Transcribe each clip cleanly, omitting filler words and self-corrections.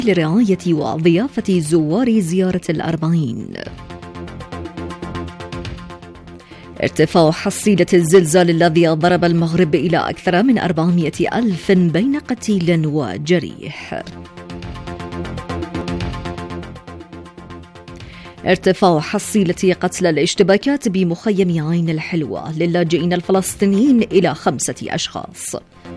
لرعاية وضيافة زوار زيارة الأربعين. ارتفاع حصيلة الزلزال الذي ضرب المغرب إلى أكثر من 400 ألف بين قتيل وجريح. ارتفاع حصيلة قتلى الاشتباكات بمخيم عين الحلوة للاجئين الفلسطينيين إلى 5 أشخاص.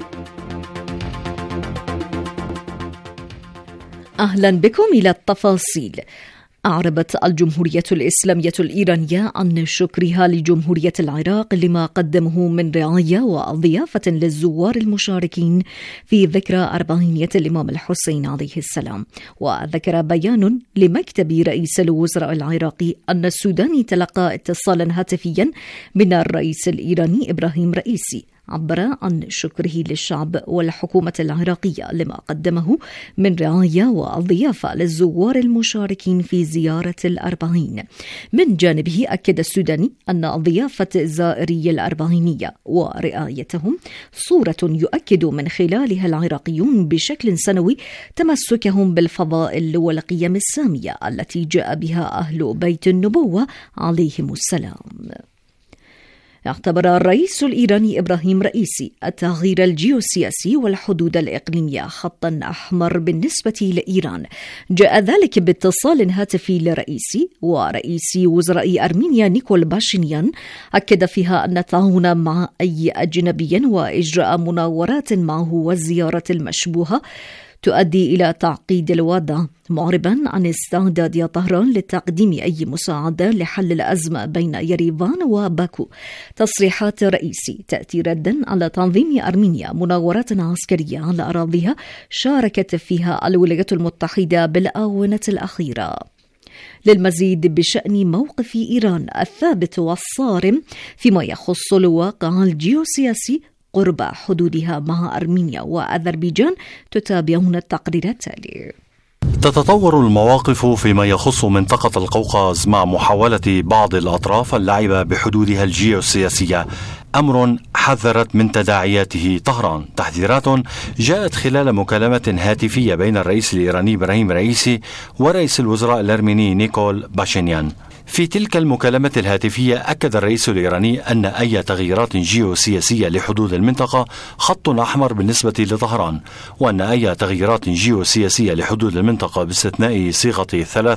أهلا بكم إلى التفاصيل. أعربت الجمهورية الإسلامية الإيرانية عن شكرها لجمهورية العراق لما قدمه من رعاية وضيافة للزوار المشاركين في ذكرى 400 الإمام الحسين عليه السلام. وذكر بيان لمكتب رئيس الوزراء العراقي أن السوداني تلقى اتصالا هاتفيا من الرئيس الإيراني إبراهيم رئيسي عبر عن شكره للشعب والحكومة العراقية لما قدمه من رعاية وضيافة للزوار المشاركين في زيارة الأربعين. من جانبه أكد السوداني أن ضيافة زائري الأربعينية ورعايتهم صورة يؤكد من خلالها العراقيون بشكل سنوي تمسكهم بالفضائل والقيم السامية التي جاء بها أهل بيت النبوة عليهم السلام. اعتبر الرئيس الإيراني إبراهيم رئيسي التغيير الجيوسياسي والحدود الإقليمية خطا أحمر بالنسبة لإيران. جاء ذلك باتصال هاتفي لرئيسي ورئيس وزراء أرمينيا نيكول باشينيان أكد فيها أن التعاون مع أي أجنبي وإجراء مناورات معه والزيارة المشبوهة تؤدي إلى تعقيد الوضع، معربا عن استعداد طهران لتقديم أي مساعدة لحل الأزمة بين يريفان وباكو. تصريحات رئيسي تأتي ردا على تنظيم أرمينيا مناورات عسكرية على أراضيها شاركت فيها الولايات المتحدة بالآونة الأخيرة. للمزيد بشأن موقف إيران الثابت والصارم فيما يخص الواقع الجيوسياسي قرب حدودها مع أرمينيا وأذربيجان تتابعون التقرير التالي. تتطور المواقف فيما يخص منطقة القوقاز مع محاولة بعض الأطراف اللعب بحدودها الجيوسياسية، أمر حذرت من تداعياته طهران. تحذيرات جاءت خلال مكالمة هاتفية بين الرئيس الإيراني إبراهيم رئيسي ورئيس الوزراء الأرميني نيكول باشينيان. في تلك المكالمة الهاتفية أكد الرئيس الإيراني أن أي تغييرات جيوسياسية لحدود المنطقة خط أحمر بالنسبة لطهران، وأن أي تغييرات جيوسياسية لحدود المنطقة باستثناء صيغة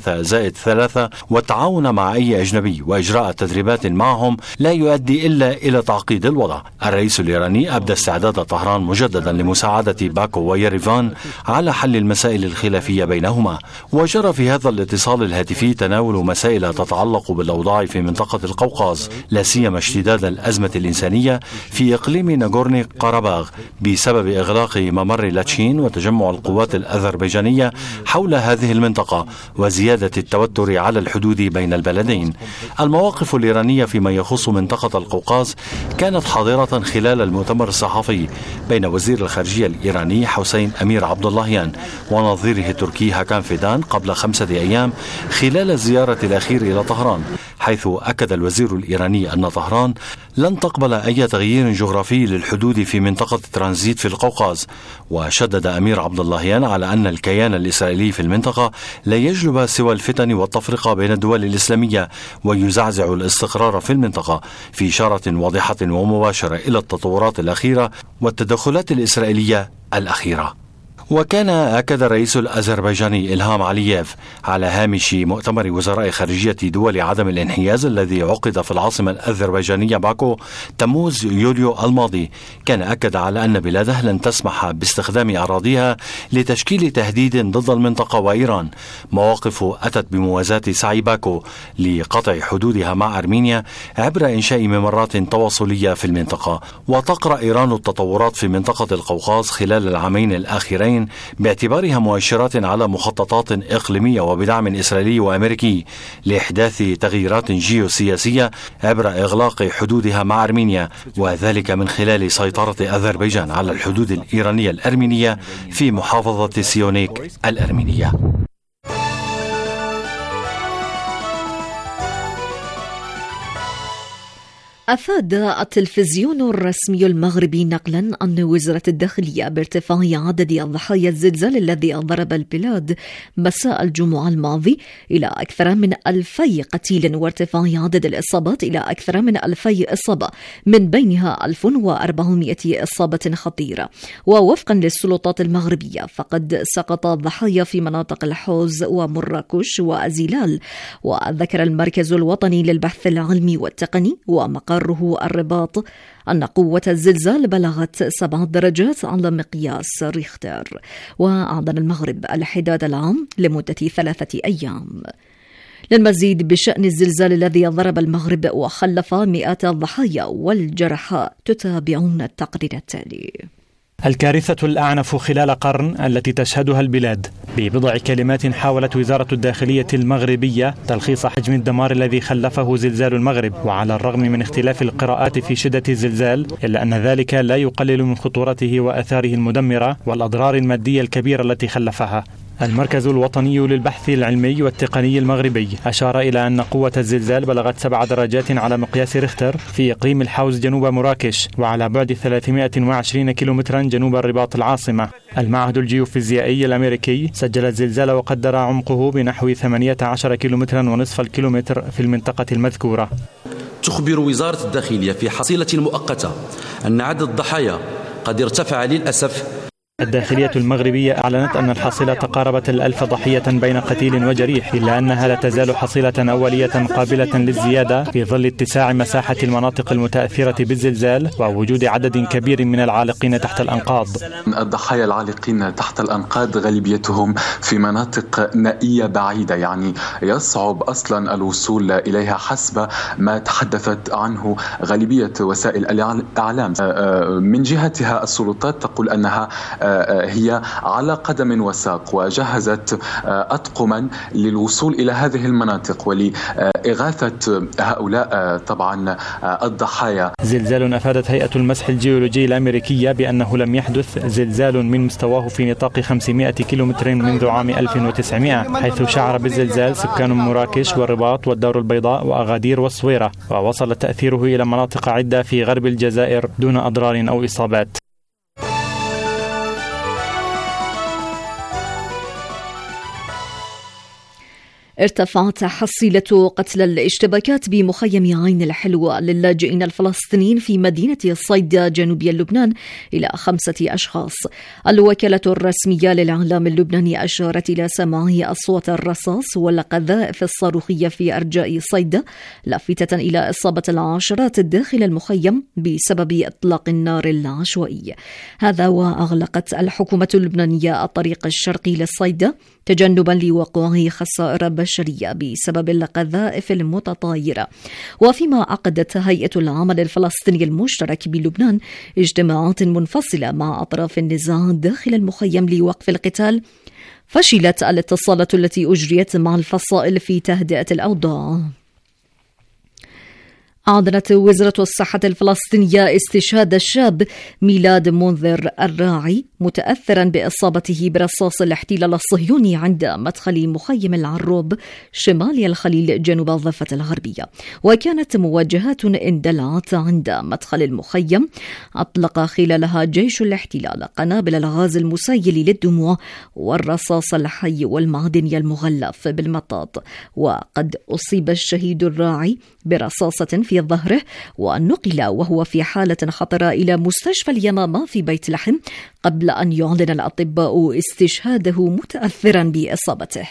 3+3 والتعاون مع أي أجنبي وإجراء تدريبات معهم لا يؤدي إلا إلى تعقيد الوضع. الرئيس الإيراني أبدى استعداد طهران مجددا لمساعدة باكو ويريفان على حل المسائل الخلافية بينهما. وجرى في هذا الاتصال الهاتفي تناول مسائل تتعلق بالأوضاع في منطقة القوقاز، لا سيما اشتداد الأزمة الإنسانية في إقليم ناغورني قرباغ بسبب إغلاق ممر لاتشين وتجمع القوات الأذربيجانية حول هذه المنطقة وزيادة التوتر على الحدود بين البلدين. المواقف الإيرانية فيما يخص منطقة القوقاز كانت حاضرة خلال المؤتمر الصحفي بين وزير الخارجية الإيراني حسين أمير عبد اللهيان ونظيره التركي هاكان فيدان قبل 5 أيام خلال الزيارة الأخيرة إلى طهران، حيث أكد الوزير الإيراني أن طهران لن تقبل أي تغيير جغرافي للحدود في منطقة ترانزيت في القوقاز. وشدد أمير عبد اللهيان على أن الكيان الإسرائيلي في المنطقة لا يجلب سوى الفتن والتفرقة بين الدول الإسلامية ويزعزع الاستقرار في المنطقة، في إشارة واضحة ومباشرة إلى التطورات الأخيرة والتدخلات الإسرائيلية الأخيرة. وكان أكد الرئيس الأذربيجاني إلهام علييف على هامش مؤتمر وزراء خارجية دول عدم الانحياز الذي عقد في العاصمة الأذربيجانية باكو تموز يوليو الماضي، كان أكد على أن بلاده لن تسمح باستخدام أراضيها لتشكيل تهديد ضد المنطقة وإيران. مواقف أتت بموازاة سعي باكو لقطع حدودها مع أرمينيا عبر إنشاء ممرات تواصلية في المنطقة. وتقرأ إيران التطورات في منطقة القوقاز خلال العامين الأخيرين باعتبارها مؤشرات على مخططات إقليمية وبدعم إسرائيلي وأمريكي لإحداث تغييرات جيوسياسية عبر إغلاق حدودها مع أرمينيا، وذلك من خلال سيطرة أذربيجان على الحدود الإيرانية الأرمينية في محافظة سيونيك الأرمينية. أفاد التلفزيون الرسمي المغربي نقلا عن وزارة الداخلية بارتفاع عدد ضحايا الزلزال الذي ضرب البلاد مساء الجمعة الماضي إلى أكثر من 2000 قتيل، وارتفاع عدد الإصابات إلى أكثر من 2000 إصابة، من بينها 1400 إصابة خطيرة. ووفقا للسلطات المغربية فقد سقط الضحايا في مناطق الحوز ومراكش وأزيلال. وذكر المركز الوطني للبحث العلمي والتقني ومقره الرباط أن قوة الزلزال بلغت 7 درجات على مقياس ريختر. وأعلن المغرب الحداد العام لمدة 3 أيام. للمزيد بشأن الزلزال الذي ضرب المغرب وخلف مئات الضحايا والجرحى تتابعون التقرير التالي. الكارثة الأعنف خلال قرن التي تشهدها البلاد. ببضع كلمات حاولت وزارة الداخلية المغربية تلخيص حجم الدمار الذي خلفه زلزال المغرب. وعلى الرغم من اختلاف القراءات في شدة الزلزال، إلا أن ذلك لا يقلل من خطورته وآثاره المدمرة والأضرار المادية الكبيرة التي خلفها. المركز الوطني للبحث العلمي والتقني المغربي أشار إلى أن قوة الزلزال بلغت 7 درجات على مقياس ريختر في إقليم الحوز جنوب مراكش، وعلى بعد 320 كيلومترا جنوب الرباط العاصمة. المعهد الجيوفيزيائي الأمريكي سجل الزلزال وقدر عمقه بنحو 18 كيلومترا ونصف الكيلومتر في المنطقة المذكورة. تخبر وزارة الداخلية في حصيلة مؤقتة أن عدد الضحايا قد ارتفع للأسف. الداخلية المغربية أعلنت أن الحصيلة تقاربت 1000 ضحية بين قتيل وجريح، إلا أنها لا تزال حصيلة أولية قابلة للزيادة في ظل اتساع مساحة المناطق المتأثرة بالزلزال ووجود عدد كبير من العالقين تحت الأنقاض. الضحايا العالقين تحت الأنقاض غالبيتهم في مناطق نائية بعيدة، يعني يصعب أصلا الوصول إليها حسب ما تحدثت عنه غالبية وسائل الإعلام. من جهتها السلطات تقول أنها هي على قدم وساق وجهزت أطقما للوصول إلى هذه المناطق ولإغاثة هؤلاء طبعا الضحايا. زلزال. أفادت هيئة المسح الجيولوجي الأمريكية بأنه لم يحدث زلزال من مستواه في نطاق 500 كيلومتر منذ عام 1900، حيث شعر بالزلزال سكان مراكش والرباط والدار البيضاء وأغادير والصويرة، ووصل تأثيره إلى مناطق عدة في غرب الجزائر دون أضرار أو إصابات. ارتفعت حصيلة قتلى الاشتباكات بمخيم عين الحلوة للاجئين الفلسطينيين في مدينة صيدا جنوبي لبنان إلى 5 أشخاص. الوكالة الرسمية للإعلام اللبناني أشارت إلى سماع أصوات الرصاص والقذائف الصاروخية في أرجاء صيدا، لافتة إلى إصابة العشرات داخل المخيم بسبب إطلاق النار العشوائي. هذا وأغلقت الحكومة اللبنانية الطريق الشرقي لصيدا تجنبا لوقوع خسائر بشرية بسبب القذائف المتطايرة. وفيما عقدت هيئة العمل الفلسطيني المشترك بلبنان اجتماعات منفصلة مع أطراف النزاع داخل المخيم لوقف القتال، فشلت الاتصالات التي أجريت مع الفصائل في تهدئة الأوضاع. أعلنت وزارة الصحة الفلسطينية استشهاد الشاب ميلاد منذر الراعي متأثرا بإصابته برصاص الاحتلال الصهيوني عند مدخل مخيم العروب شمال الخليل جنوب الضفة الغربية. وكانت موجهات اندلعت عند مدخل المخيم أطلق خلالها جيش الاحتلال قنابل الغاز المسيل للدموع والرصاص الحي والمعدني المغلف بالمطاط. وقد أصيب الشهيد الراعي برصاصة في ظهره ونقل وهو في حالة خطرة إلى مستشفى اليمامة في بيت لحم قبل أن يعلن الأطباء استشهاده متأثرا بإصابته.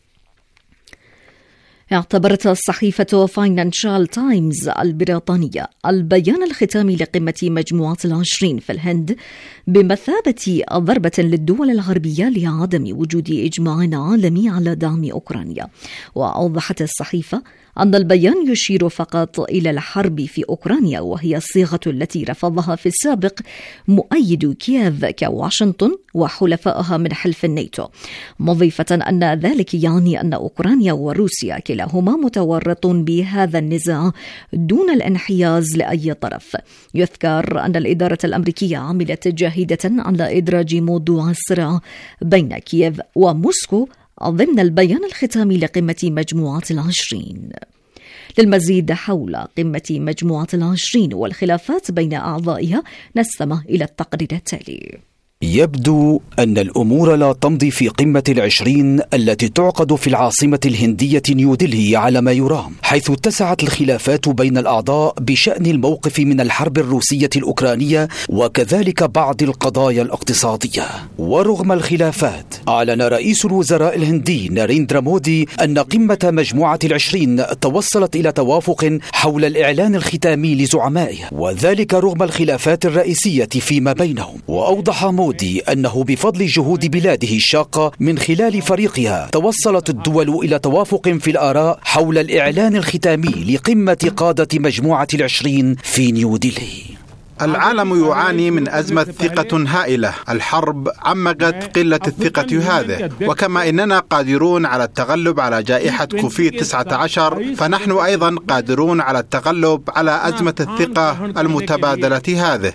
اعتبرت الصحيفة فاينانشال تايمز البريطانية البيان الختامي لقمة مجموعة ال20 في الهند بمثابة ضربة للدول الغربية لعدم وجود إجماع عالمي على دعم أوكرانيا. وأوضحت الصحيفة أن البيان يشير فقط إلى الحرب في أوكرانيا، وهي الصيغة التي رفضها في السابق مؤيد كييف كواشنطن وحلفائها من حلف الناتو، مضيفة أن ذلك يعني أن أوكرانيا وروسيا كلاهما متورط بهذا النزاع دون الانحياز لأي طرف. يذكر أن الإدارة الأمريكية عملت جاهدة على إدراج موضوع الصراع بين كييف وموسكو ضمن البيان الختامي لقمة مجموعة ال20. للمزيد حول قمة مجموعة ال20 والخلافات بين أعضائها نستمع إلى التقرير التالي. يبدو أن الأمور لا تمضي في قمة ال20 التي تعقد في العاصمة الهندية نيودلهي على ما يرام، حيث اتسعت الخلافات بين الأعضاء بشأن الموقف من الحرب الروسية الأوكرانية وكذلك بعض القضايا الاقتصادية. ورغم الخلافات، أعلن رئيس الوزراء الهندي ناريندرا مودي أن قمة مجموعة ال20 توصلت إلى توافق حول الإعلان الختامي لزعمائها، وذلك رغم الخلافات الرئيسية فيما بينهم. وأوضح مودي أنه بفضل جهود بلاده الشاقة من خلال فريقها توصلت الدول إلى توافق في الآراء حول الإعلان الختامي لقمة قادة مجموعة ال20 في نيودلهي. العالم يعاني من أزمة ثقة هائلة. الحرب عمقت قلة الثقة هذه، وكما إننا قادرون على التغلب على جائحة كوفيد-19 فنحن أيضا قادرون على التغلب على أزمة الثقة المتبادلة هذه.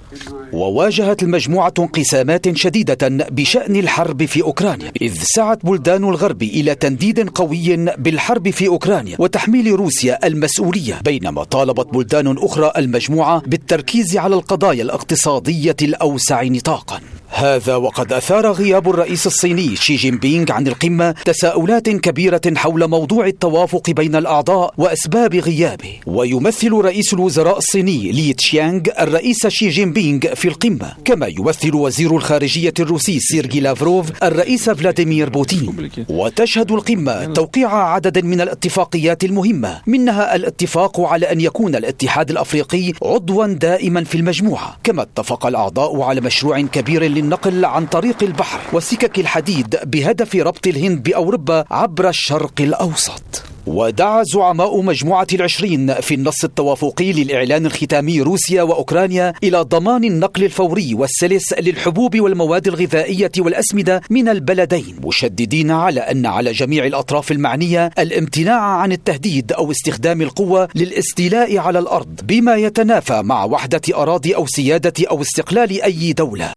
وواجهت المجموعة انقسامات شديدة بشأن الحرب في أوكرانيا، إذ سعت بلدان الغرب إلى تنديد قوي بالحرب في أوكرانيا وتحميل روسيا المسؤولية، بينما طالبت بلدان أخرى المجموعة بالتركيز على القضايا الاقتصادية الأوسع نطاقا. هذا وقد أثار غياب الرئيس الصيني شي جين بينغ عن القمة تساؤلات كبيرة حول موضوع التوافق بين الأعضاء وأسباب غيابه. ويمثل رئيس الوزراء الصيني لي تشيانغ الرئيس شي جين بينغ في القمة، كما يمثل وزير الخارجية الروسي سيرجي لافروف الرئيس فلاديمير بوتين. وتشهد القمة توقيع عدد من الاتفاقيات المهمة، منها الاتفاق على أن يكون الاتحاد الأفريقي عضوا دائما في المجموعة، كما اتفق الأعضاء على مشروع كبير للنقل عن طريق البحر وسكك الحديد بهدف ربط الهند بأوروبا عبر الشرق الأوسط. ودعا زعماء مجموعة ال20 في النص التوافقي للإعلان الختامي روسيا وأوكرانيا إلى ضمان النقل الفوري والسلس للحبوب والمواد الغذائية والأسمدة من البلدين، مشددين على أن على جميع الأطراف المعنية الامتناع عن التهديد أو استخدام القوة للاستيلاء على الأرض بما يتنافى مع وحدة أراضي أو سيادة أو استقلال أي دولة.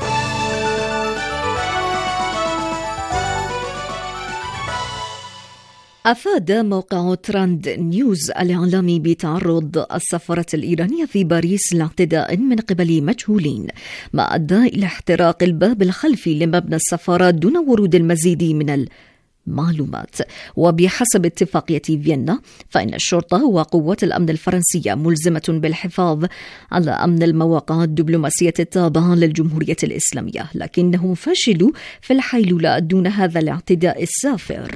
أفاد موقع ترند نيوز الإعلامي بتعرض السفارة الإيرانية في باريس لاعتداء من قبل مجهولين، ما أدى إلى احتراق الباب الخلفي لمبنى السفارة دون ورود المزيد من المعلومات. وبحسب اتفاقية فيينا، فإن الشرطة وقوات الأمن الفرنسية ملزمة بالحفاظ على أمن المواقع الدبلوماسية التابعة للجمهورية الإسلامية، لكنهم فشلوا في الحيلولة دون هذا الاعتداء السافر.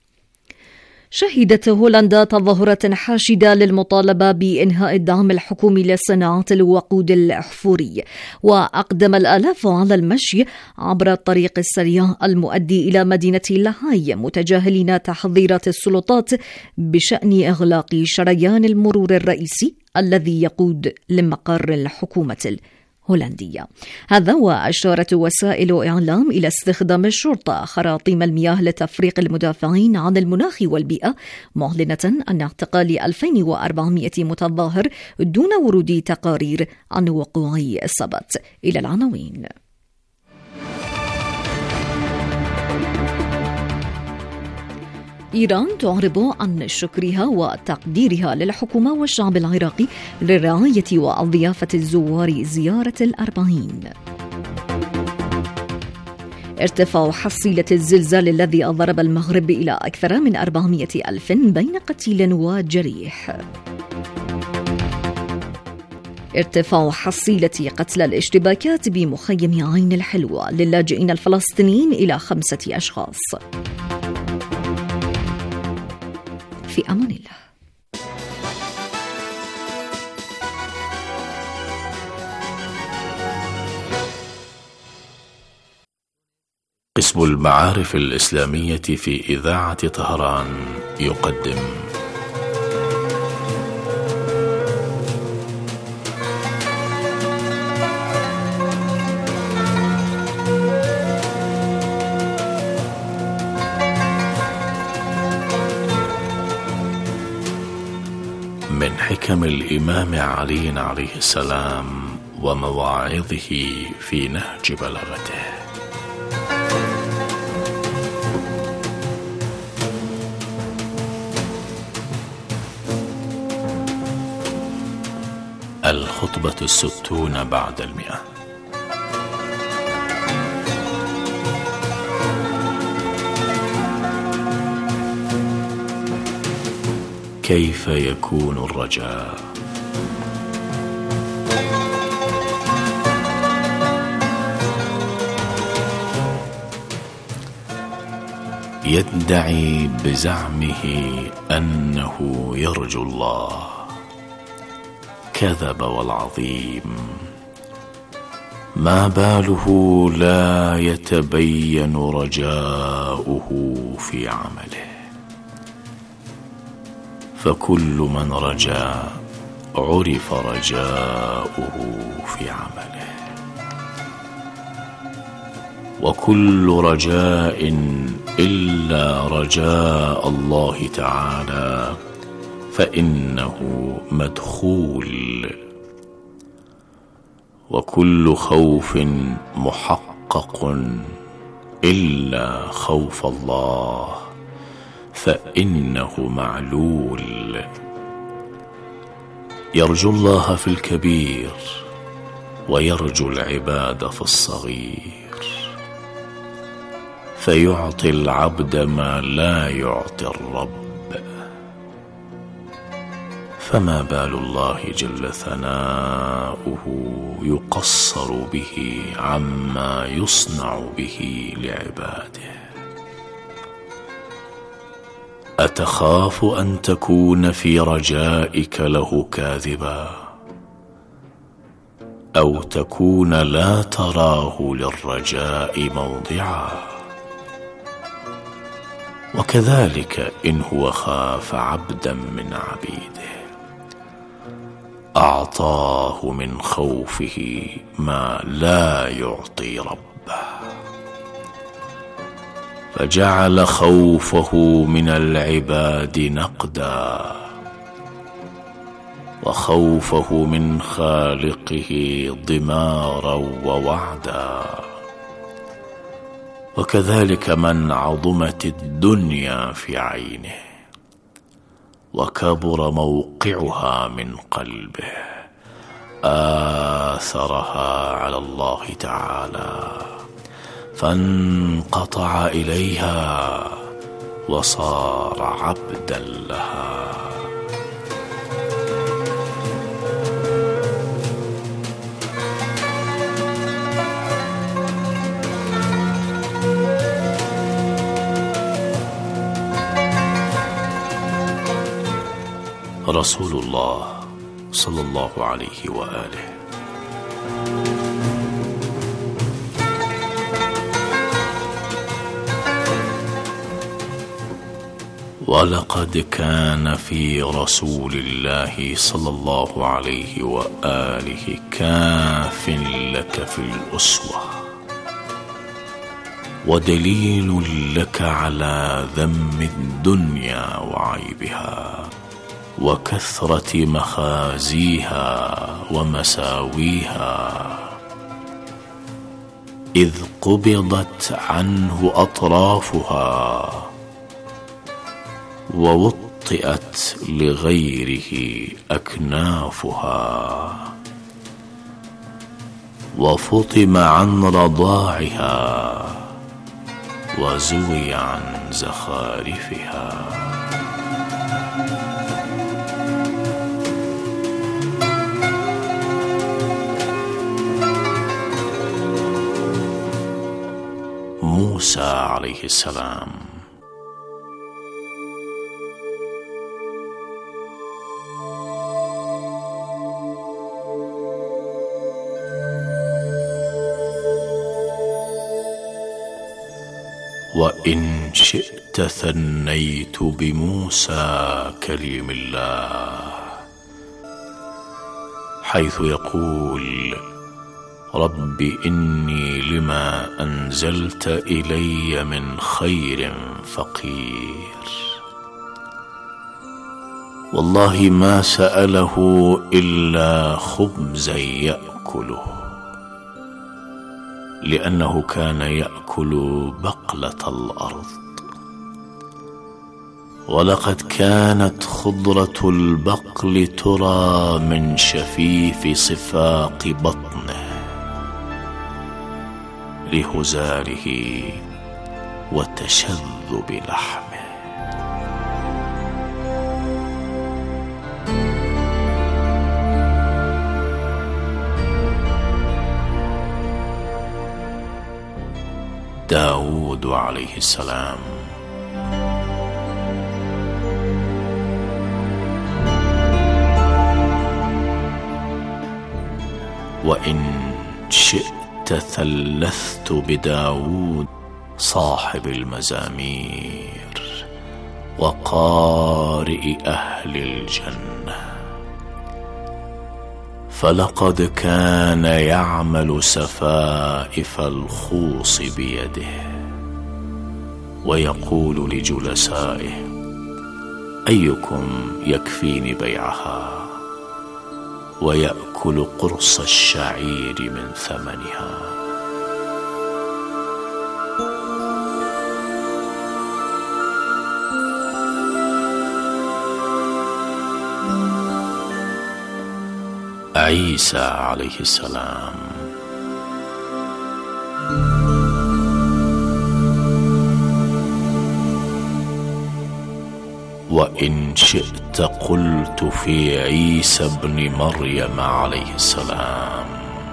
شهدت هولندا تظاهرة حاشدة للمطالبة بإنهاء الدعم الحكومي لصناعة الوقود الأحفوري، وأقدم الآلاف على المشي عبر الطريق السريع المؤدي إلى مدينة لاهاي، متجاهلين تحذيرات السلطات بشأن إغلاق شريان المرور الرئيسي الذي يقود لمقر الحكومة هولندية. هذا وأشارت وسائل إعلام إلى استخدام الشرطة خراطيم المياه لتفريق المدافعين عن المناخ والبيئة، معلنة عن اعتقال 2400 متظاهر دون ورود تقارير عن وقوع السبت. إلى العناوين. إيران تعرب عن شكرها وتقديرها للحكومة والشعب العراقي للرعاية وضيافة الزوار زيارة ال40. ارتفاع حصيلة الزلزال الذي أضرب المغرب إلى أكثر من 400,000 بين قتيل وجريح. ارتفاع حصيلة قتلى الاشتباكات بمخيم عين الحلوة للاجئين الفلسطينيين إلى 5 أشخاص. في أمان الله. قسم المعارف الإسلامية في إذاعة طهران يقدم من حكم الإمام علي عليه السلام ومواعظه في نهج بلاغته. الخطبة 60 بعد 100. كيف يكون الرجاء؟ يدعي بزعمه أنه يرجو الله، كذب والعظيم. ما باله لا يتبين رجاؤه في عمله؟ فكل من رجا عرف رجاؤه في عمله، وكل رجاء إلا رجاء الله تعالى فإنه مدخول، وكل خوف محقق إلا خوف الله فإنه معلول. يرجو الله في الكبير ويرجو العباد في الصغير، فيعطي العبد ما لا يعطي الرب. فما بال الله جل ثناؤه يقصر به عما يصنع به لعباده؟ أتخاف أن تكون في رجائك له كاذبا، أو تكون لا تراه للرجاء موضعا؟ وكذلك إن هو خاف عبدا من عبيده أعطاه من خوفه ما لا يعطي ربه، فجعل خوفه من العباد نقدا، وخوفه من خالقه ضمارا ووعدا. وكذلك من عظمت الدنيا في عينه وكبر موقعها من قلبه آثرها على الله تعالى، فانقطع إليها وصار عبدا لها. رسول الله صلى الله عليه وآله. ولقد كان في رسول الله صلى الله عليه وآله كاف لك في الأسوة، ودليل لك على ذم الدنيا وعيبها وكثرة مخازيها ومساويها، إذ قبضت عنه أطرافها ووطئت لغيره أكنافها، وفطم عن رضاعها وزوي عن زخارفها. موسى عليه السلام. وإن شئت ثنيت بموسى كليم الله، حيث يقول: رب إني لما أنزلت إلي من خير فقير. والله ما سأله إلا خبزا يأكله، لأنه كان يأكل بقلة الأرض. ولقد كانت خضرة البقل ترى من شفيف صفاق بطنه لهزاره وتشذب لحمه. داود عليه السلام وإن شئت ثلثت بداود صاحب المزامير وقارئ أهل الجنة، فلقد كان يعمل سفائف الخوص بيده ويقول لجلسائه: أيكم يكفيني بيعها؟ ويأكل قرص الشعير من ثمنها. عيسى عليه السلام وإن شئت قلت في عيسى ابن مريم عليه السلام،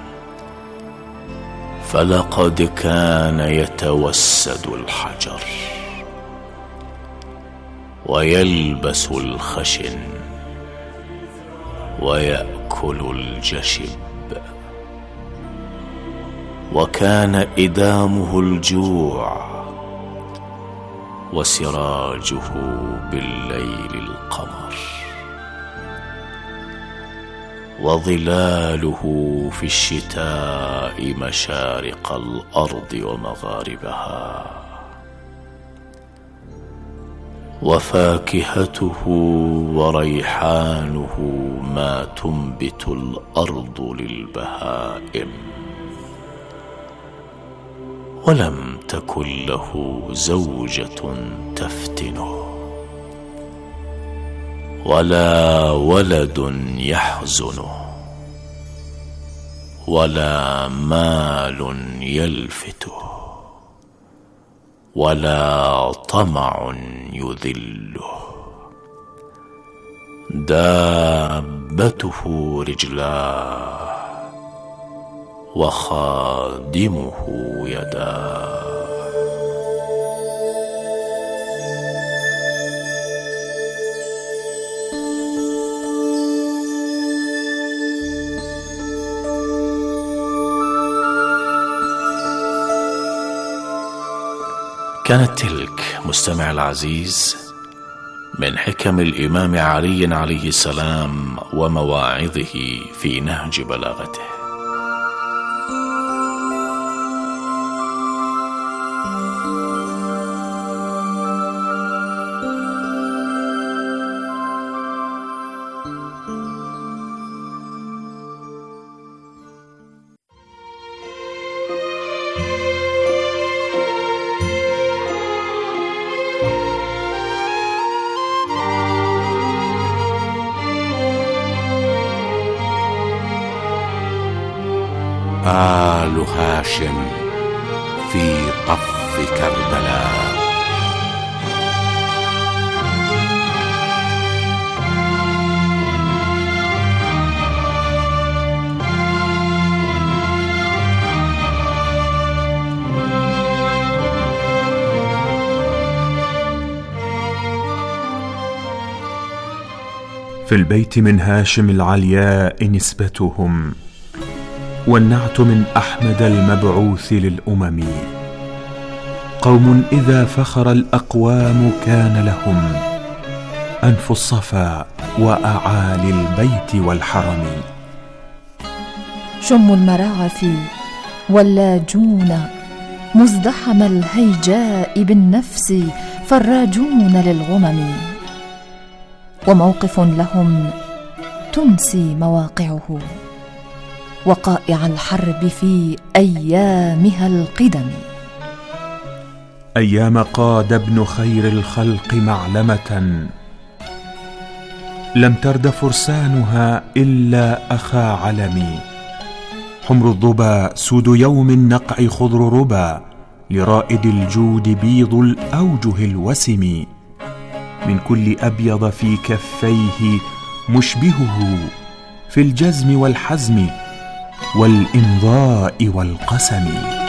فلقد كان يتوسد الحجر ويلبس الخشن ويأكل الجشب، وكان إدامه الجوع وسراجه بالليل القمر، وظلاله في الشتاء مشارق الأرض ومغاربها، وفاكهته وريحانه ما تنبت الأرض للبهائم، ولم تكن له زوجة تفتنه ولا ولد يحزنه ولا مال يلفته ولا طمع يذله. دابته رجلاه وخادمه يداه. كانت تلك مستمع العزيز من حكم الإمام علي عليه السلام ومواعظه في نهج بلاغته. آل هاشم في طف كربلاء. في البيت من هاشم العلياء نسبتهم، والنعت من أحمد المبعوث للأمم. قوم إذا فخر الأقوام كان لهم أنف الصفا وأعالي البيت والحرم. شم المراعف واللاجون مزدحم الهيجاء بالنفس فراجون للغمم، وموقف لهم تنسي مواقعه وقائع الحرب في أيامها القدم. أيام قاد ابن خير الخلق معلمة لم ترد فرسانها إلا أخا علمي. حمر الظبا سود يوم النقع خضر ربا لرائد الجود بيض الأوجه الوسم. من كل أبيض في كفيه مشبهه في الجزم والحزم والإمضاء والقسم.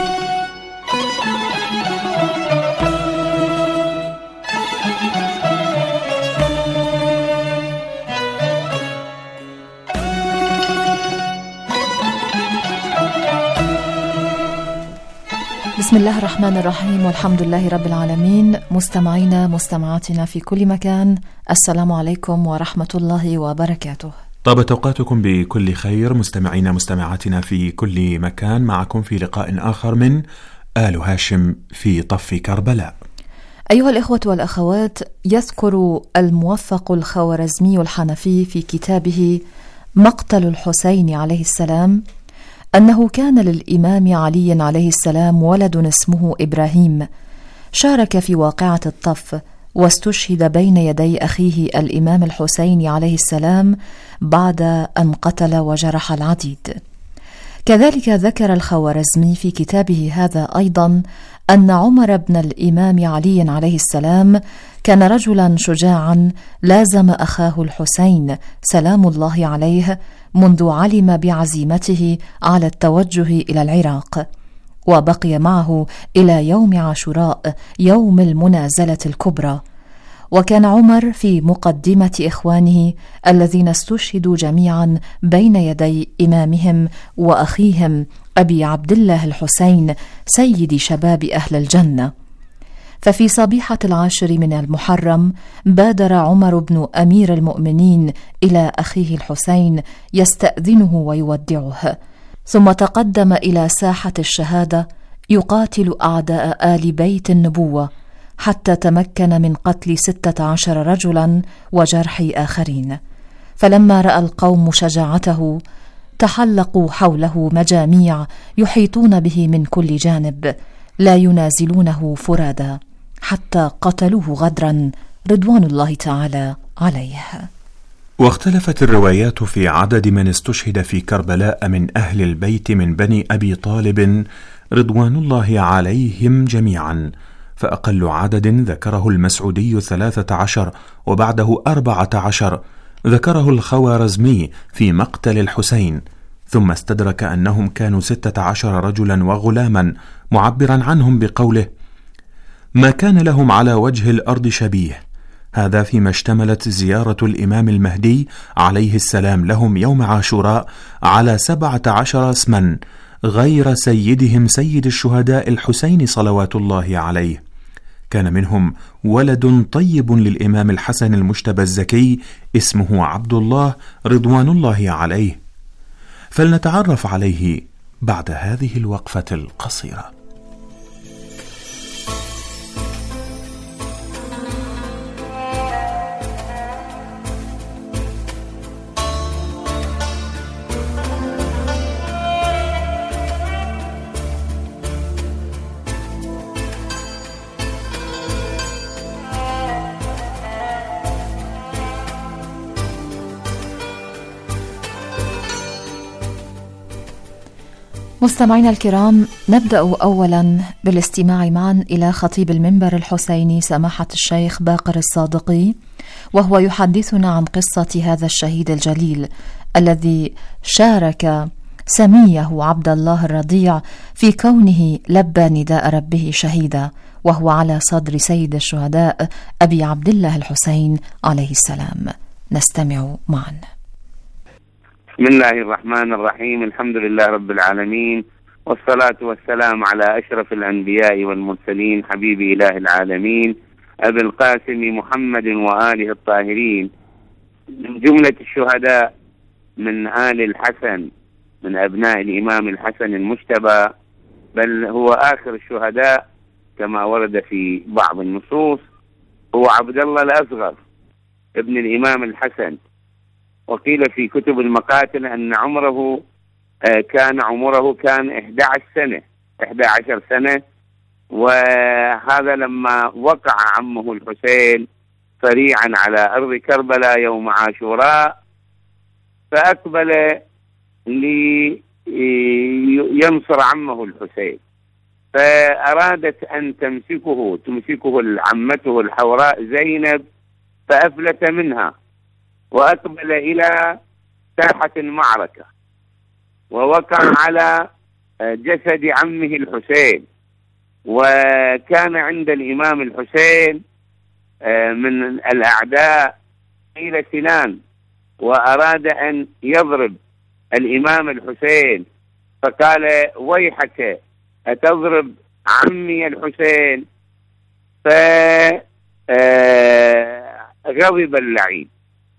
بسم الله الرحمن الرحيم، والحمد لله رب العالمين. مستمعينا مستمعاتنا في كل مكان، السلام عليكم ورحمة الله وبركاته. طابت أوقاتكم بكل خير مستمعينا مستمعاتنا في كل مكان. معكم في لقاء آخر من آل هاشم في طف كربلاء. أيها الإخوة والأخوات، يذكر الموفق الخوارزمي الحنفي في كتابه مقتل الحسين عليه السلام أنه كان للإمام علي عليه السلام ولد اسمه إبراهيم، شارك في واقعة الطف واستشهد بين يدي أخيه الإمام الحسين عليه السلام بعد أن قتل وجرح العديد. كذلك ذكر الخوارزمي في كتابه هذا أيضا أن عمر بن الإمام علي عليه السلام كان رجلا شجاعا لازم أخاه الحسين سلام الله عليه منذ علم بعزيمته على التوجه إلى العراق، وبقي معه إلى يوم عاشوراء يوم المنازلة الكبرى. وكان عمر في مقدمة إخوانه الذين استشهدوا جميعا بين يدي إمامهم وأخيهم أبي عبد الله الحسين سيد شباب أهل الجنة. ففي صبيحة 10 من المحرم بادر عمر بن أمير المؤمنين إلى أخيه الحسين يستأذنه ويودعه، ثم تقدم إلى ساحة الشهادة يقاتل أعداء آل بيت النبوة حتى تمكن من قتل 16 رجلا وجرح آخرين. فلما رأى القوم شجاعته تحلقوا حوله مجاميع يحيطون به من كل جانب لا ينازلونه فرادا حتى قتلوه غدرا رضوان الله تعالى عليه. واختلفت الروايات في عدد من استشهد في كربلاء من أهل البيت من بني أبي طالب رضوان الله عليهم جميعا، فأقل عدد ذكره المسعودي 13 وبعده 14 ذكره الخوارزمي في مقتل الحسين، ثم استدرك أنهم كانوا 16 رجلا وغلاما، معبرا عنهم بقوله: ما كان لهم على وجه الأرض شبيه. هذا فيما اشتملت زيارة الإمام المهدي عليه السلام لهم يوم عاشوراء على 17 اسما غير سيدهم سيد الشهداء الحسين صلوات الله عليه. كان منهم ولد طيب للإمام الحسن المجتبى الزكي اسمه عبد الله رضوان الله عليه، فلنتعرف عليه بعد هذه الوقفة القصيرة. مستمعينا الكرام، نبدأ أولا بالاستماع معا إلى خطيب المنبر الحسيني سماحة الشيخ باقر الصادقي، وهو يحدثنا عن قصة هذا الشهيد الجليل الذي شارك سميه عبد الله الرضيع في كونه لبى نداء ربه شهيدا، وهو على صدر سيد الشهداء أبي عبد الله الحسين عليه السلام. نستمع معا. بسم الله الرحمن الرحيم، الحمد لله رب العالمين، والصلاة والسلام على أشرف الأنبياء والمرسلين، حبيب إله العالمين أبي القاسم محمد وآله الطاهرين، من جملة الشهداء من آل الحسن، من أبناء الإمام الحسن المجتبى، بل هو آخر الشهداء كما ورد في بعض النصوص. هو عبد الله الأصغر ابن الإمام الحسن، وقيل في كتب المقاتل أن عمره كان 11 سنة وهذا لما وقع عمه الحسين سريعا على أرض كربلاء يوم عاشوراء، فأقبل لينصر عمه الحسين، فأرادت أن تمسكه عمته الحوراء زينب، فأفلت منها وأقبل إلى ساحة المعركة ووقع على جسد عمه الحسين. وكان عند الإمام الحسين من الأعداء قيل سنان، وأراد أن يضرب الإمام الحسين، فقال ويحك أتضرب عمي الحسين؟ فغضب اللعين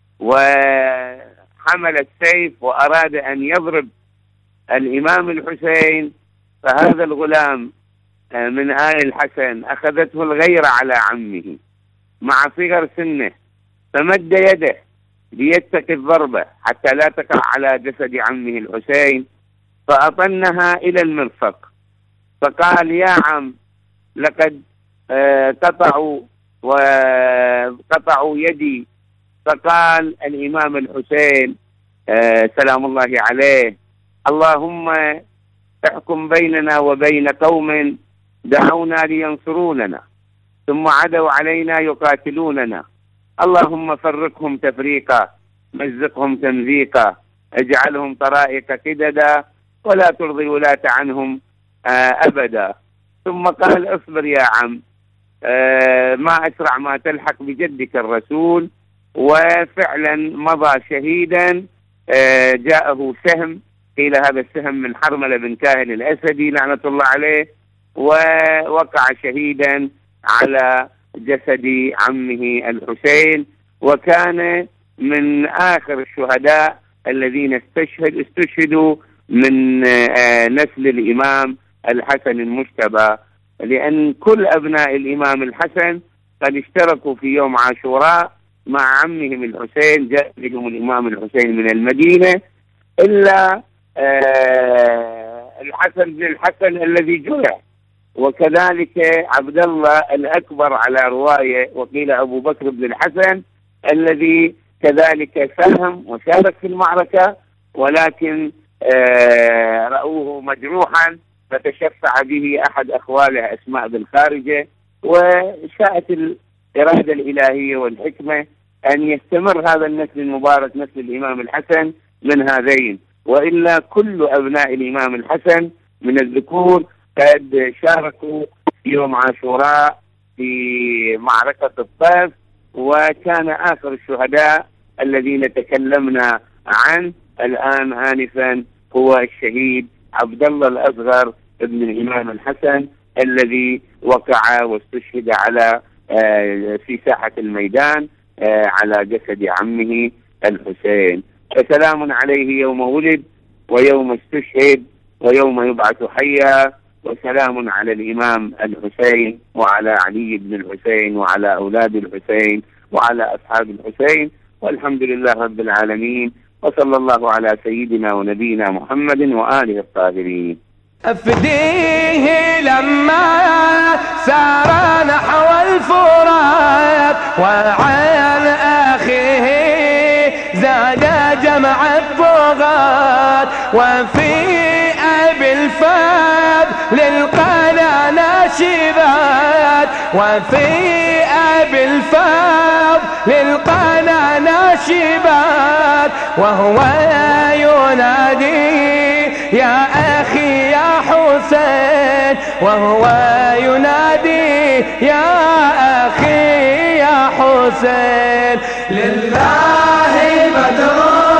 وحمل السيف وأراد أن يضرب الإمام الحسين، فهذا الغلام من آل الحسن أخذته الغيرة على عمه مع صغر سنه، فمد يده ليتقي الضربة حتى لا تقع على جسد عمه الحسين، فأطنها إلى المرفق، فقال يا عم لقد قطعوا يدي. فقال الإمام الحسين سلام الله عليه اللهم احكم بيننا وبين قوم دعونا لينصروننا ثم عدوا علينا يقاتلوننا، اللهم فرقهم تفريقا مزقهم تمزيقا اجعلهم طرائق كددا ولا ترضي الولاة عنهم أبدا. ثم قال اصبر يا عم ما أسرع ما تلحق بجدك الرسول. وفعلا مضى شهيدا، جاءه سهم، قيل هذا السهم من حرملة بن كاهل الأسدي لعنة الله عليه، ووقع شهيدا على جسد عمه الحسين، وكان من آخر الشهداء الذين استشهدوا من نسل الإمام الحسن المجتبى، لأن كل أبناء الإمام الحسن قد اشتركوا في يوم عاشوراء مع عمهم الحسين. جاء لهم الإمام الحسين من المدينة إلا الحسن بن الحسن الذي جرح، وكذلك عبد الله الأكبر على رواية، وقيل أبو بكر بن الحسن الذي كذلك ساهم وشارك في المعركة، ولكن رأوه مجروحا فتشفع به أحد أخواله أسماء بن خارجة، وشاءت الإرادة الإلهية والحكمة أن يستمر هذا النسل المبارك نسل الإمام الحسن من هذين، وإلا كل أبناء الإمام الحسن من الذكور قد شاركوا في يوم عاشوراء في معركة الطائف. وكان آخر الشهداء الذين تكلمنا عنه الآن آنفا هو الشهيد عبد الله الأصغر ابن الإمام الحسن الذي وقع واستشهد على في ساحة الميدان على جسد عمه الحسين. فسلام عليه يوم ولد ويوم استشهد ويوم يبعث حيا، وسلام على الإمام الحسين وعلى علي بن الحسين وعلى أولاد الحسين وعلى أصحاب الحسين، والحمد لله رب العالمين، وصلى الله على سيدنا ونبينا محمد وآله الطاهرين. أفديه لما سار نحو الفرات وعن أخيه زاد جمع الطغاة، وفي أبي الفاب للقنا ناشبات، وفي أبي الفاب للقنا ناشبات، وهو ينادي يا أخي يا حسين، وهو ينادي يا أخي يا حسين. لله بدر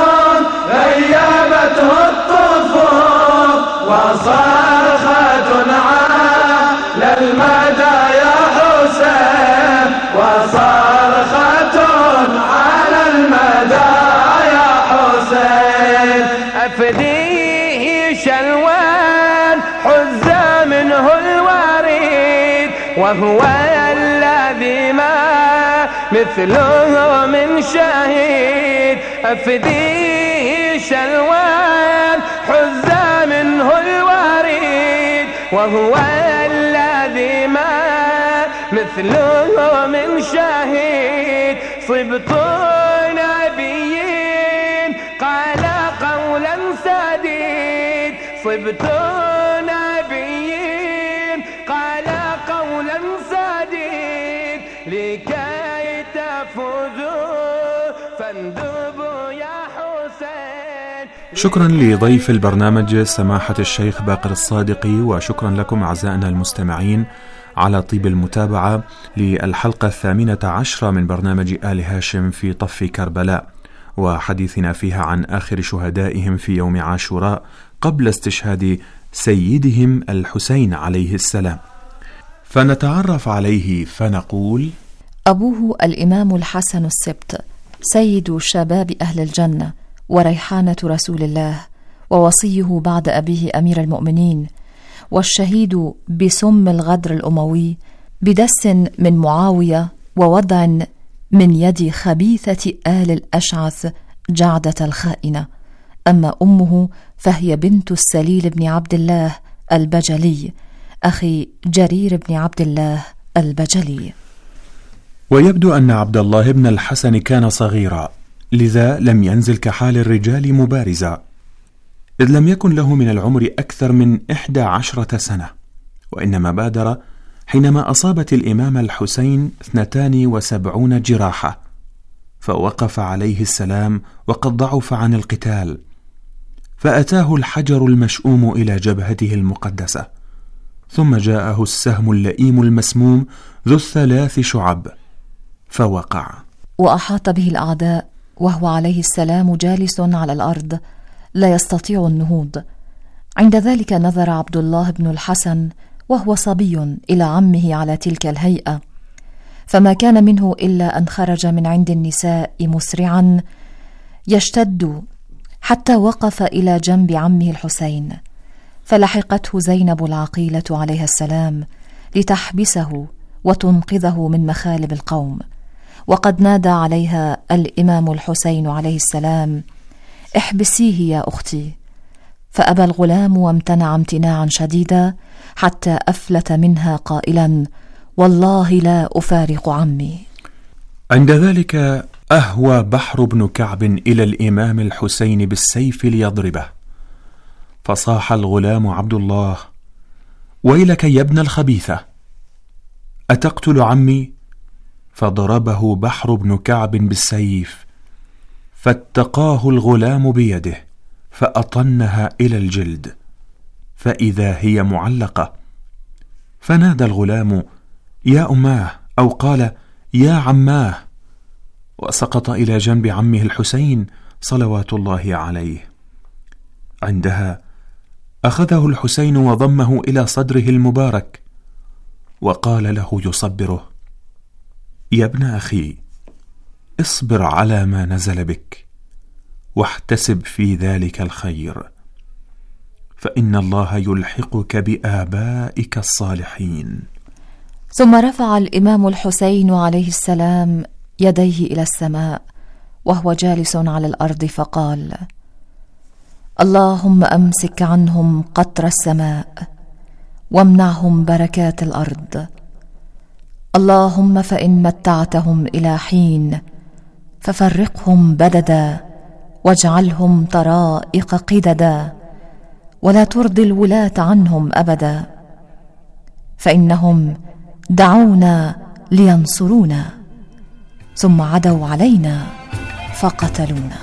غيبته الطفوف وصرخة على المدى يا حسين، وصرخة على المدى يا حسين. أفديه شلوان حز منه الوريد، وهو الذي ما مثله من شهيد. أفديه شلوان حز منه الوريد، وهو الذي مثله من شهيد صبط نبيين قال قولا سديد صبط نبيين قال قولا سديد لكي تفوزوا فاندبوا يا حسين. شكرا لضيف البرنامج سماحة الشيخ باقر الصادقي، وشكرا لكم أعزائنا المستمعين على طيب المتابعة للحلقة 18 من برنامج آل هاشم في طف كربلاء، وحديثنا فيها عن آخر شهدائهم في يوم عاشوراء قبل استشهاد سيدهم الحسين عليه السلام. فنتعرف عليه فنقول: أبوه الإمام الحسن السبط، سيد شباب أهل الجنة وريحانة رسول الله، ووصيه بعد أبيه أمير المؤمنين، والشهيد بسم الغدر الأموي بدس من معاوية ووضع من يد خبيثة آل الأشعث جعدة الخائنة. أما أمه فهي بنت السليل بن عبد الله البجلي أخي جرير بن عبد الله البجلي. ويبدو أن عبد الله بن الحسن كان صغيرا، لذا لم ينزل كحال الرجال مبارزا، إذ لم يكن له من العمر أكثر من 11 سنة، وإنما بادر حينما أصابت الإمام الحسين 72 جراحة، فوقف عليه السلام وقد ضعف عن القتال، فأتاه الحجر المشؤوم إلى جبهته المقدسة، ثم جاءه السهم اللئيم المسموم ذو 3 شعب فوقع، وأحاط به الأعداء وهو عليه السلام جالس على الأرض لا يستطيع النهوض. عند ذلك نظر عبد الله بن الحسن وهو صبي إلى عمه على تلك الهيئة، فما كان منه إلا أن خرج من عند النساء مسرعا يشتد حتى وقف إلى جنب عمه الحسين، فلحقته زينب العقيلة عليها السلام لتحبسه وتنقذه من مخالب القوم، وقد نادى عليها الإمام الحسين عليه السلام: احبسيه يا أختي، فأبى الغلام وامتنع امتناعا شديدا حتى أفلت منها قائلا: والله لا أفارق عمي. عند ذلك أهوى بحر بن كعب إلى الإمام الحسين بالسيف ليضربه، فصاح الغلام عبد الله: ويلك يا ابن الخبيثة، أتقتل عمي؟ فضربه بحر بن كعب بالسيف، فاتقاه الغلام بيده فأطنها إلى الجلد، فإذا هي معلقة، فنادى الغلام: يا أماه، أو قال: يا عماه، وسقط إلى جنب عمه الحسين صلوات الله عليه. عندها أخذه الحسين وضمه إلى صدره المبارك، وقال له يصبره: يا ابن أخي، اصبر على ما نزل بك، واحتسب في ذلك الخير، فإن الله يلحقك بآبائك الصالحين. ثم رفع الإمام الحسين عليه السلام يديه إلى السماء وهو جالس على الأرض، فقال: اللهم أمسك عنهم قطر السماء وامنعهم بركات الأرض، اللهم فإن متعتهم إلى حين ففرقهم بددا واجعلهم طرائق قددا، ولا ترضي الولاة عنهم أبدا، فإنهم دعونا لينصرونا ثم عدوا علينا فقتلونا.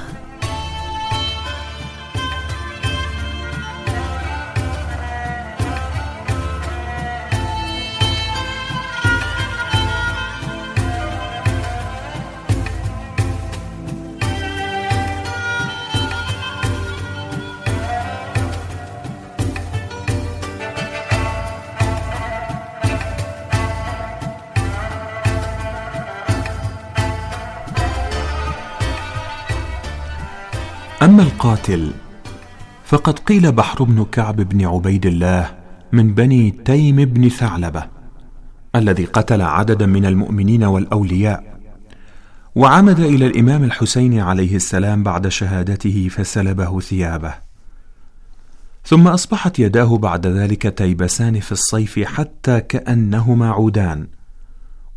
أما القاتل فقد قيل بحر بن كعب بن عبيد الله من بني تيم بن ثعلبة، الذي قتل عددا من المؤمنين والأولياء، وعمد إلى الإمام الحسين عليه السلام بعد شهادته فسلبه ثيابه، ثم أصبحت يداه بعد ذلك تيبسان في الصيف حتى كأنهما عودان،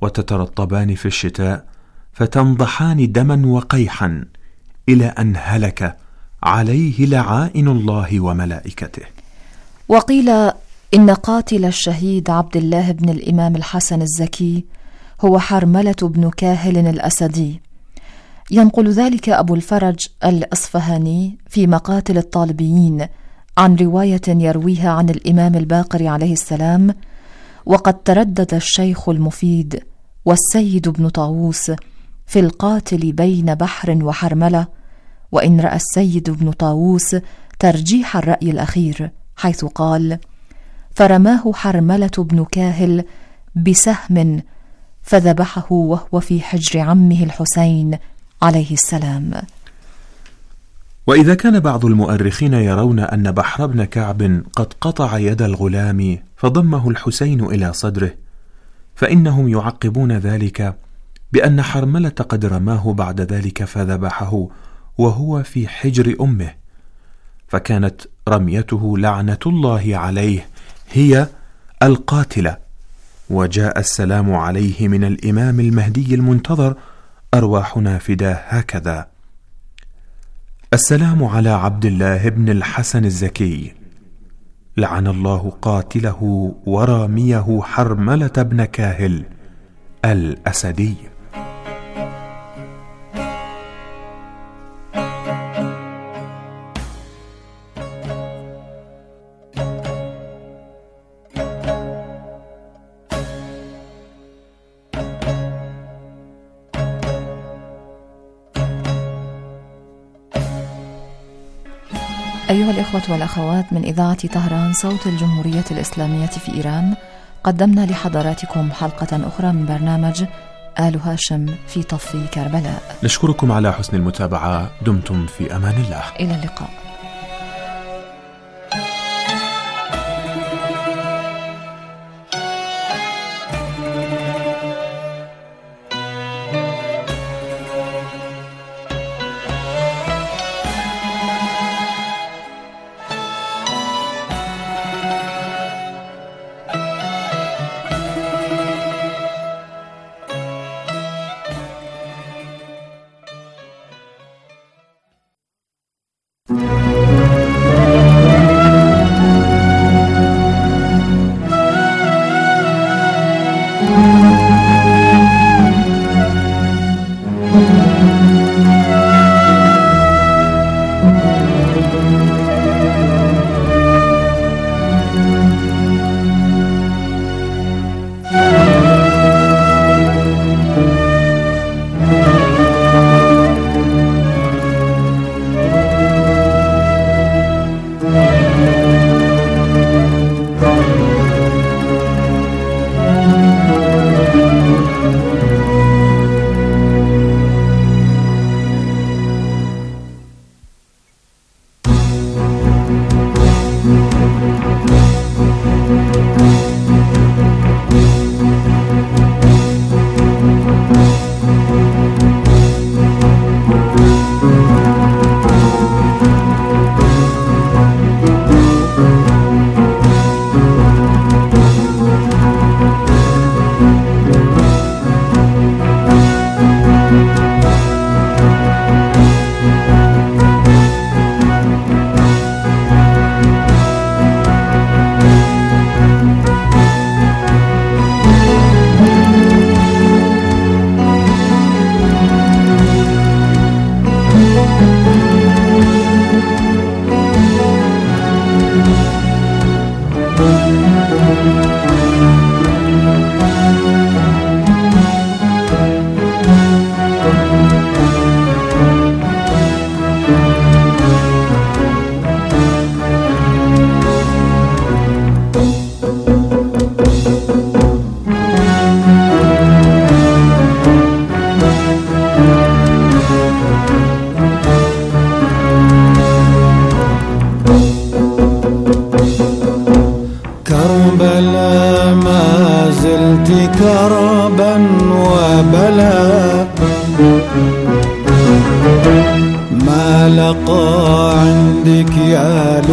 وتترطبان في الشتاء فتنضحان دما وقيحا إلى أن هلك عليه لعائن الله وملائكته. وقيل إن قاتل الشهيد عبد الله بن الإمام الحسن الزكي هو حرملة بن كاهل الأسدي. ينقل ذلك أبو الفرج الأصفهاني في مقاتل الطالبيين عن رواية يرويها عن الإمام الباقر عليه السلام: وقد تردد الشيخ المفيد والسيد بن طاووس في القاتل بين بحر وحرملة، وإن رأى السيد بن طاووس ترجيح الرأي الأخير، حيث قال: فرماه حرملة بن كاهل بسهم فذبحه وهو في حجر عمه الحسين عليه السلام. وإذا كان بعض المؤرخين يرون أن بحر بن كعب قد قطع يد الغلام فضمه الحسين إلى صدره، فإنهم يعقبون ذلك بأن حرملة قد رماه بعد ذلك فذبحه وهو في حجر أمه، فكانت رميته لعنة الله عليه هي القاتلة. وجاء السلام عليه من الإمام المهدي المنتظر أرواحنا فداه هكذا: السلام على عبد الله بن الحسن الزكي، لعن الله قاتله وراميه حرملة بن كاهل الأسدي. أيها الإخوة والأخوات، من إذاعة طهران صوت الجمهورية الإسلامية في إيران، قدمنا لحضراتكم حلقة أخرى من برنامج آل هاشم في طف كربلاء. نشكركم على حسن المتابعة. دمتم في أمان الله. إلى اللقاء. كربا وبلا ما لقى عندك يا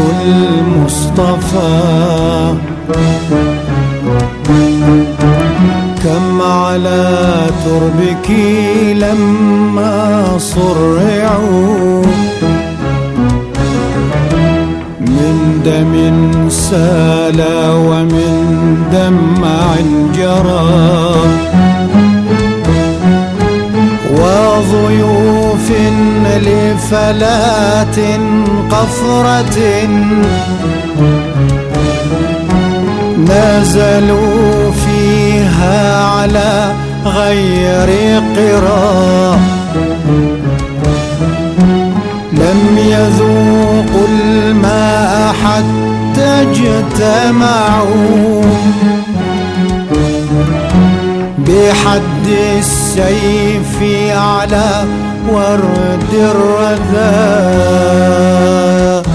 المصطفى كم على يبكي لما صرعوا من دم سال ومن دمع جرى وضيوف لفلات قفرة نزلوا فيها على غير قرى لم يذوقوا الماء حتى اجتمعوا بحد السيف على ورد الردى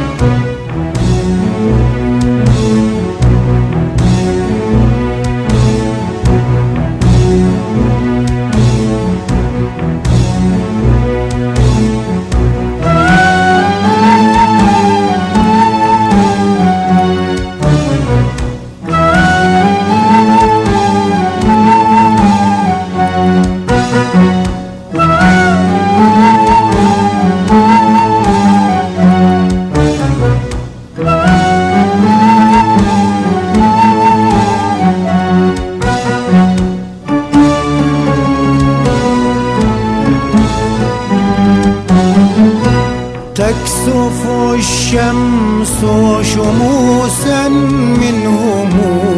تكسف الشمس شموسا منهم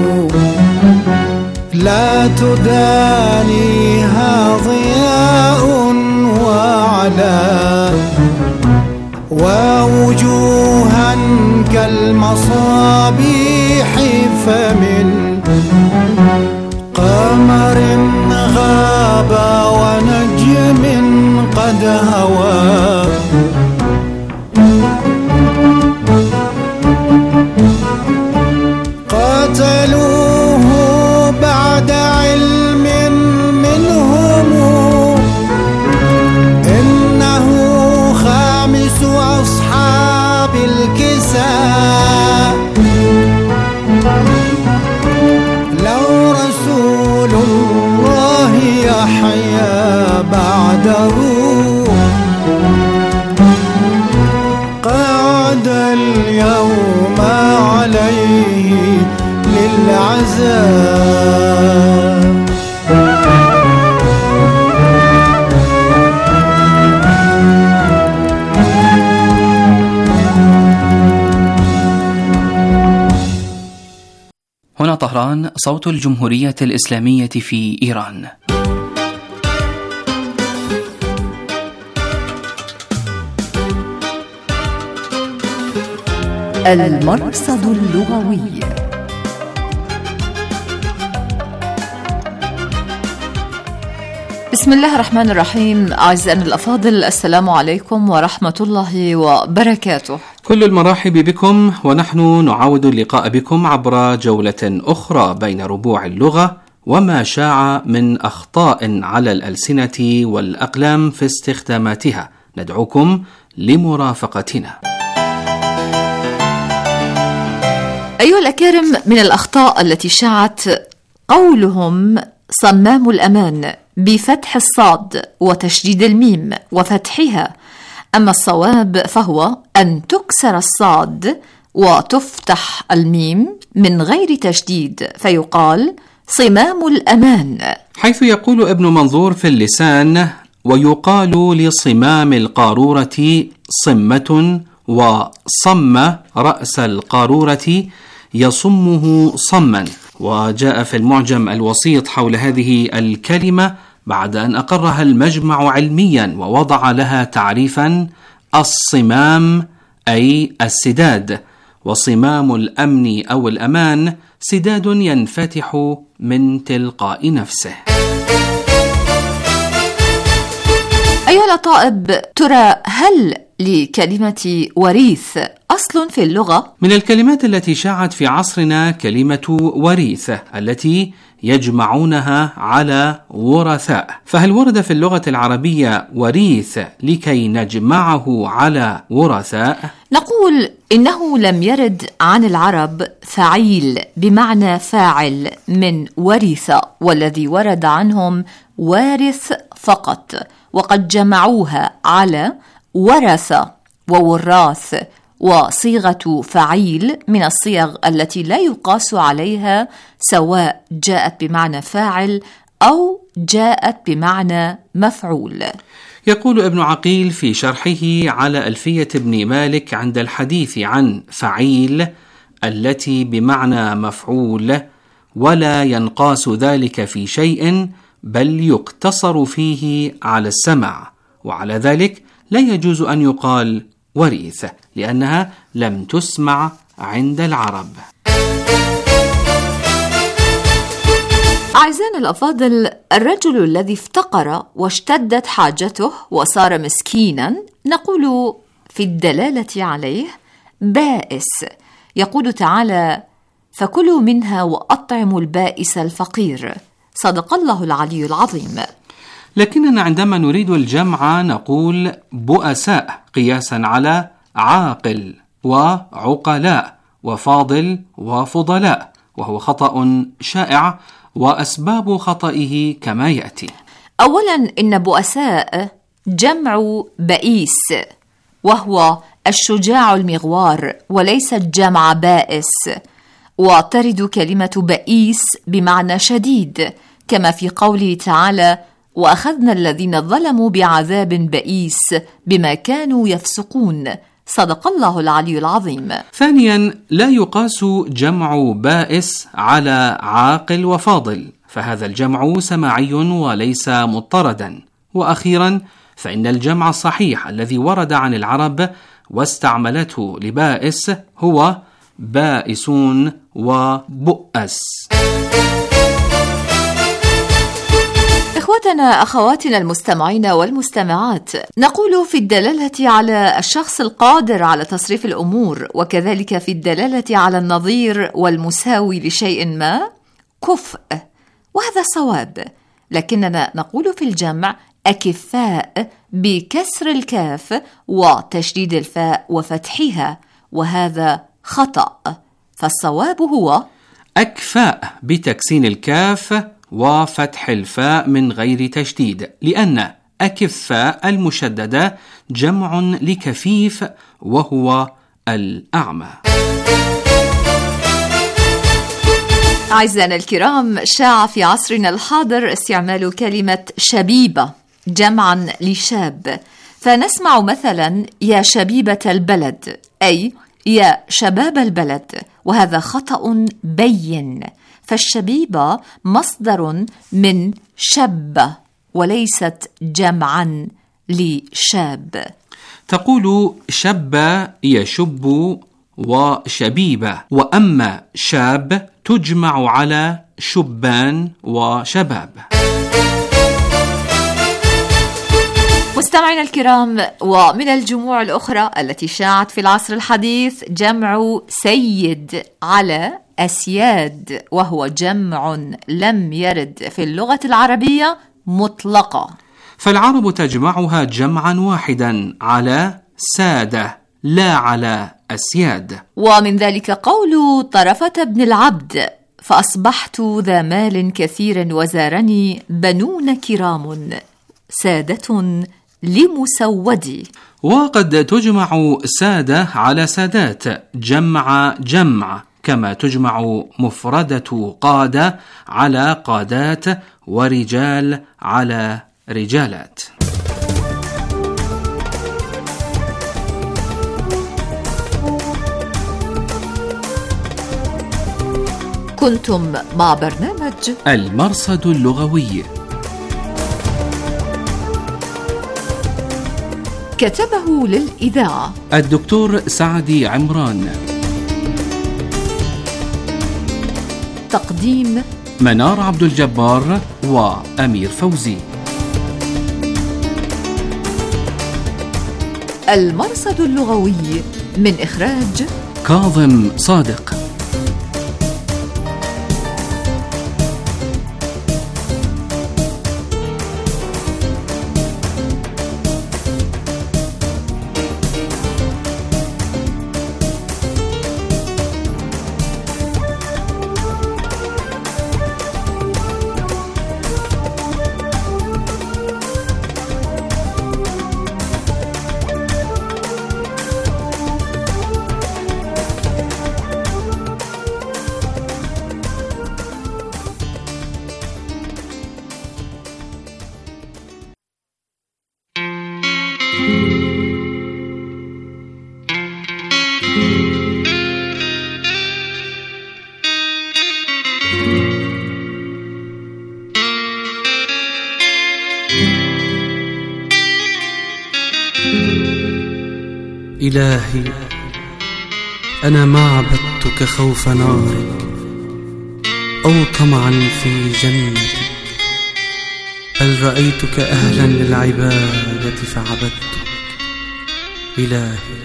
لا تدانيها ضياء وعلا ووجوها كالمصابيح فمن قمر غاب ونجم قد هوى قتلوه بعد علم منهم إنه خامس أصحاب الكساء لو رسول الله يحيى بعده قعد اليوم عليه للعذاب هنا طهران، صوت الجمهورية الإسلامية في إيران. المرصد اللغوي. بسم الله الرحمن الرحيم. أعزائنا الأفاضل، السلام عليكم ورحمة الله وبركاته. كل المرحب بكم، ونحن نعاود اللقاء بكم عبر جولة أخرى بين ربوع اللغة وما شاع من أخطاء على الألسنة والأقلام في استخداماتها. ندعوكم لمرافقتنا. أيها الأكارم، من الأخطاء التي شاعت قولهم صمام الأمان بفتح الصاد وتشديد الميم وفتحها، أما الصواب فهو أن تكسر الصاد وتفتح الميم من غير تشديد، فيقال صمام الأمان، حيث يقول ابن منظور في اللسان: ويقال لصمام القارورة صمة، وصم رأس القارورة يصمه صما. وجاء في المعجم الوسيط حول هذه الكلمة بعد أن أقرها المجمع علميا ووضع لها تعريفا: الصمام أي السداد، وصمام الأمن أو الأمان سداد ينفتح من تلقاء نفسه. أيها الطائب، ترى هل لكلمة وريث أصل في اللغة؟ من الكلمات التي شاعت في عصرنا كلمة وريث التي يجمعونها على ورثاء، فهل ورد في اللغة العربية وريث لكي نجمعه على ورثاء؟ نقول إنه لم يرد عن العرب فعيل بمعنى فاعل من ورث، والذي ورد عنهم وارث فقط، وقد جمعوها على ورث ووراث، وصيغة فعيل من الصيغ التي لا يقاس عليها سواء جاءت بمعنى فاعل أو جاءت بمعنى مفعول. يقول ابن عقيل في شرحه على ألفية ابن مالك عند الحديث عن فعيل التي بمعنى مفعول: ولا ينقاس ذلك في شيء بل يقتصر فيه على السمع، وعلى ذلك لا يجوز أن يقال وريث لأنها لم تسمع عند العرب. أعزائنا الأفاضل، الرجل الذي افتقر واشتدت حاجته وصار مسكينا نقول في الدلالة عليه بائس. يقول تعالى: فكلوا منها وأطعموا البائس الفقير. صدق الله العلي العظيم. لكننا عندما نريد الجمع نقول بؤساء قياسا على عاقل وعقلاء وفاضل وفضلاء، وهو خطأ شائع وأسباب خطئه كما يأتي. أولا، إن بؤساء جمع بئيس، وهو الشجاع المغوار، وليس جمع بائس. وترد كلمة بئيس بمعنى شديد، كما في قوله تعالى: وأخذنا الذين ظلموا بعذاب بئيس بما كانوا يفسقون. صدق الله العلي العظيم. ثانيا، لا يقاس جمع بائس على عاقل وفاضل، فهذا الجمع سماعي وليس مضطردا. وأخيرا، فإن الجمع الصحيح الذي ورد عن العرب واستعملته لبائس هو بائسون وبؤس. إخوتنا أخواتنا المستمعين والمستمعات، نقول في الدلالة على الشخص القادر على تصريف الأمور، وكذلك في الدلالة على النظير والمساوي لشيء ما، كفء، وهذا صواب. لكننا نقول في الجمع أكفاء بكسر الكاف وتشديد الفاء وفتحها، وهذا خطأ. فالصواب هو أكفاء بتكسين الكاف وفتح الفاء من غير تشديد، لأن أكفاء المشددة جمع لكفيف وهو الأعمى. أعزائنا الكرام، شاع في عصرنا الحاضر استعمال كلمة شبيبة جمعا لشاب، فنسمع مثلا يا شبيبة البلد، أي يا شباب البلد، وهذا خطأ بين. فالشبيبة مصدر من شب وليست جمعا لشاب. تقول شب يشب وشبيبة، وأما شاب تجمع على شبان وشباب. مستمعينا الكرام، ومن الجموع الأخرى التي شاعت في العصر الحديث جمع سيد على أسياد، وهو جمع لم يرد في اللغة العربية مطلقة، فالعرب تجمعها جمعا واحدا على سادة لا على أسياد. ومن ذلك قول طرفة بن العبد: فأصبحت ذا مال كثير وزارني بنون كرام سادة لمسودي. وقد تجمع سادة على سادات جمع، كما تجمع مفردة قادة على قادات، ورجال على رجالات. كنتم مع برنامج المرصد اللغوي، كتبه للإذاعة الدكتور سعدي عمران، تقديم منار عبد الجبار وأمير فوزي. المرصد اللغوي من إخراج كاظم صادق. إلهي، أنا ما عبدتك خوف نارك أو طمعا في جنتك، بل رأيتك أهلا للعبادة فعبدتك. إلهي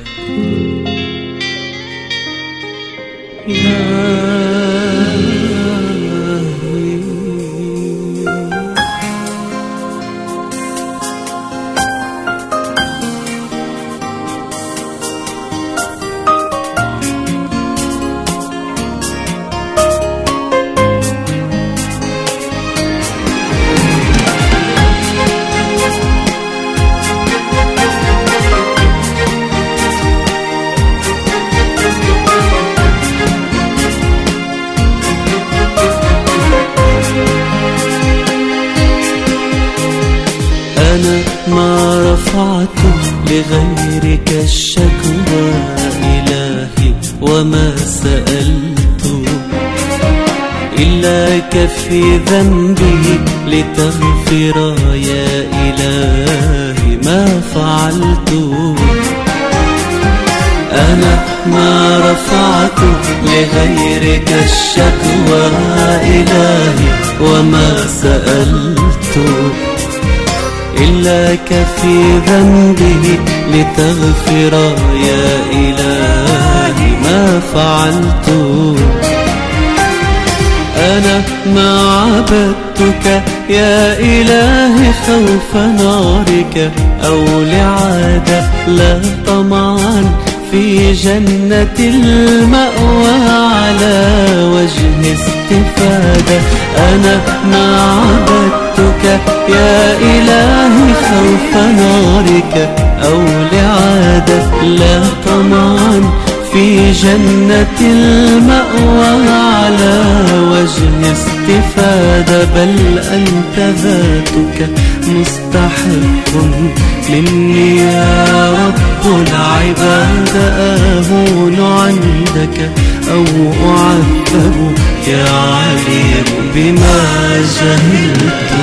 ما رفعت لغيرك الشكوى إلهي، وما سألت إلاك في ذنبي لتغفر يا إلهي ما فعلت. أنا ما رفعت لغيرك الشكوى إلهي، وما سألت إلاك في ذنبه لتغفر يا إلهي ما فعلت. أنا ما عبدتك يا إلهي خوف نارك أو لعادة، لا طمعا في جنة المأوى على وجه استفادة. أنا ما عبدتك يا إلهي خوف نارك أو لعادة، لا طمعا في جنة المأوى على وجه استفادة، بل أنت ذاتك مستحق مني يا رب العباد. أهون عندك أو أعذب يا عليم بما جهلت.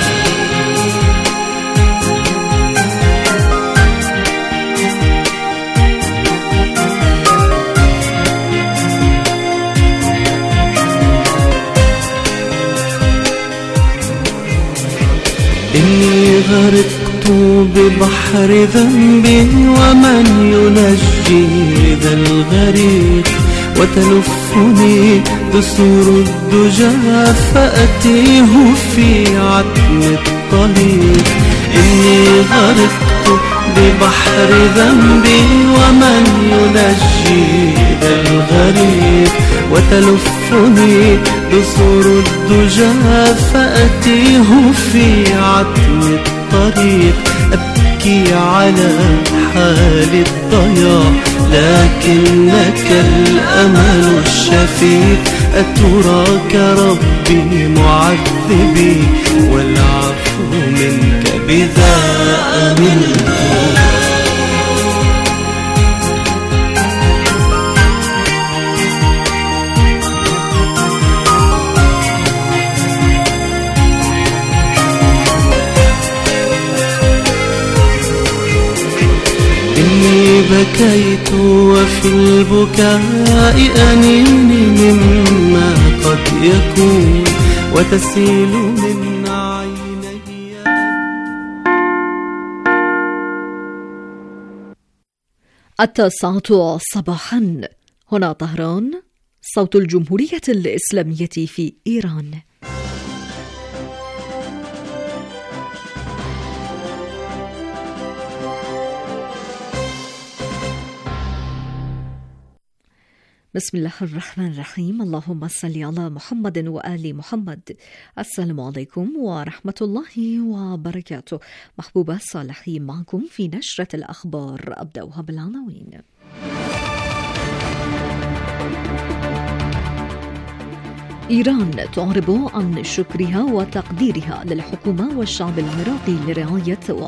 إني غرقت ببحر ذنب، ومن ينجي ذا الغريق، وتلفني دسور الدجى فأتيه في عتم الطريق. إني غرقت ببحر ذنب، ومن ينجي ذا الغريق، وتلفني دسور الدجى فأتيه في عتم الطريق. أبكي على حال الضياع، لكنك الأمل الشفيق. أتراك ربي معذبي، والعفو منك بذا أمنت. بكيت وفي البكاء أنيني مما قد يكون، وتسيل من عيني. 9 صباحا. هنا طهران، صوت الجمهورية الإسلامية في إيران. بسم الله الرحمن الرحيم. اللهم صل على محمد وآل محمد. السلام عليكم ورحمة الله وبركاته. محبوبة صالحي معكم في نشرة الأخبار، أبدأها بالعناوين. إيران تعرب عن شكرها وتقديرها للحكومة والشعب العراقي لرعاية